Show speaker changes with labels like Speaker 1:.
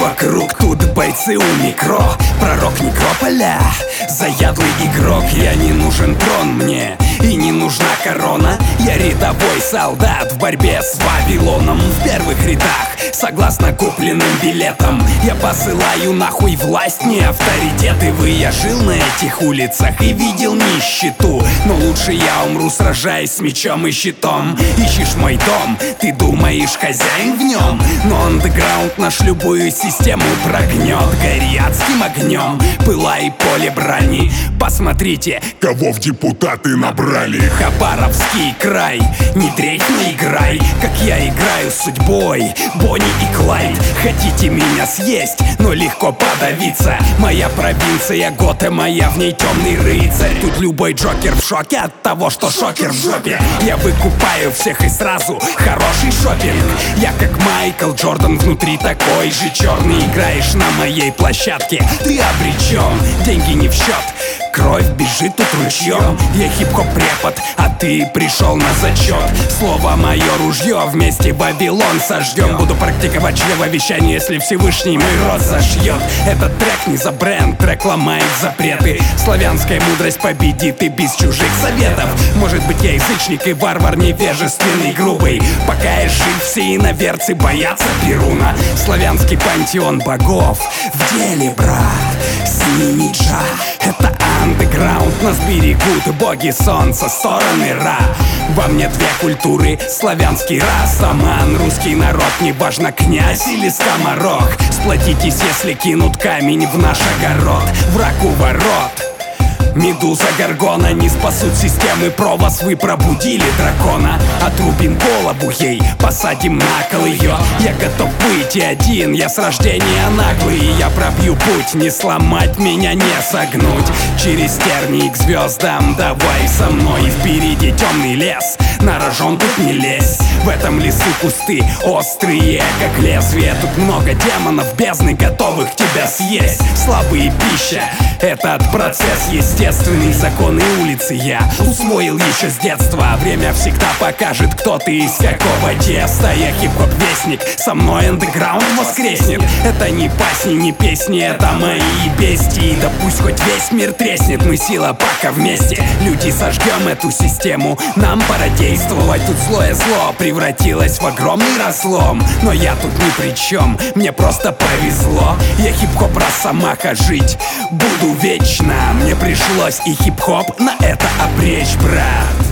Speaker 1: вокруг, тут бойцы у микро. Пророк некрополя, заядлый игрок. Я не нужен трон мне, и не нужна корона. Я рядовой солдат в борьбе с Вавилоном. В первых рядах, согласно купленным билетам, я посылаю нахуй власть, не авторитеты. Я жил на этих улицах и видел нищету, но лучше я умру, сражаясь с мечом и щитом. Ищешь мой дом, ты думаешь, хозяин в нем, но андеграунд наш любую систему прогнет. Гори адским огнем, пылай поле брани. Посмотрите,
Speaker 2: кого в депутаты набрали.
Speaker 1: Хабаровский край, не дрейф, не играй, как я играю с судьбой, Бонни и Клайд. Хотите меня съесть, но легко подавиться. Моя провинция Готэма, я в ней темный рыцарь. Тут любой джокер в шоке от того, что шокер в жопе. Я выкупаю всех и сразу, хороший шопинг. Я как Майкл Джордан, внутри такой же черный. Играешь на моей площадке, ты обречен. Деньги не в счет, кровь бежит тут ручьем. Я хип-хоп препод, а ты пришел на зачет. Слово мое ружье, вместе Вавилон сожжем. Буду практиковать чревовещание, если Всевышний мой рот зашьет. Этот трек не за бренд, трек ломает запреты. Славянская мудрость победит и без чужих советов. Может быть, я язычник и варвар, невежественный, грубый. Пока я жив, все иноверцы боятся Перуна. Славянский пантеон богов в деле, брат. Синиджа, это андеграунд. Нас берегут боги солнца, стороны Ра. Во мне две культуры, славянский расаман. Русский народ, неважно, князь или скоморох. Сплотитесь, если кинут камень в наш огород. Враг у ворот, Медуза, Горгона не спасут системы. Про вас вы пробудили дракона. Отрубим голову ей, посадим на кол ее. Я готов быть и один, я с рождения наглый. И я пробью путь, не сломать меня, не согнуть. Через тернии к звездам, давай со мной. Впереди темный лес, на рожон тут не лезь. В этом лесу кусты острые, как лезвие. Тут много демонов бездны, готовых тебя съесть. Слабые пища, этот процесс естественный. Законы улицы я усвоил еще с детства. Время всегда покажет, кто ты из какого теста. Я хип-хоп-вестник, со мной андеграунд воскреснет. Это не басни, не песни, это мои бестии. Да пусть хоть весь мир треснет, мы сила пока вместе. Люди, сожгем эту систему, нам пора действовать. Тут злое зло превратилось в огромный разлом. Но я тут ни при чем, мне просто повезло. Я хип-хоп росомаха, жить буду вечно. Мне пришлось и хип-хоп на это обречь, брат.